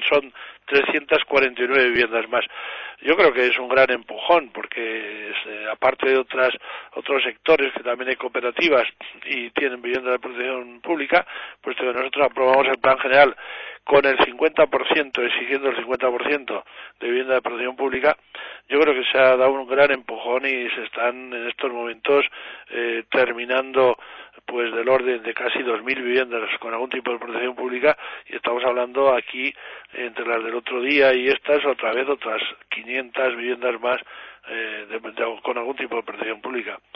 son 349 viviendas más. Yo creo que es un gran empujón porque aparte de otros sectores que también hay cooperativas y tienen viviendas de protección pública, pues nosotros aprobamos el plan general con el 50%, exigiendo el 50% de vivienda de protección pública. Yo creo que se ha dado un gran empujón y se están en estos momentos terminando pues del orden de casi 2.000 viviendas con algún tipo de protección pública, y estamos hablando aquí entre las del otro día y estas otra vez otras 500 viviendas más con algún tipo de protección pública.